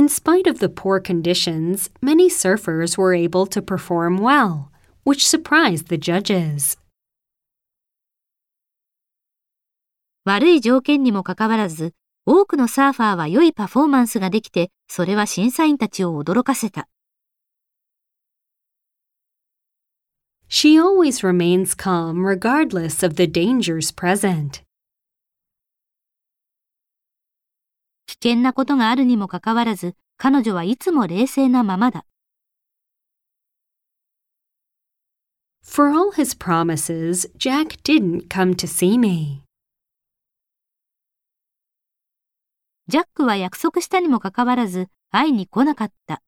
In spite of the poor conditions, many surfers were able to perform well, which surprised the judges. 悪い条件にもかかわらず、多くのサーファーは良いパフォーマンスができて、それは審査員たちを驚かせた。 She always remains calm regardless of the dangers present. 危険なことがあるにもかかわらず、彼女はいつも冷静なままだ。 For all his promises, Jack didn't come to see me. ジャックは約束したにもかかわらず、会いに来なかった。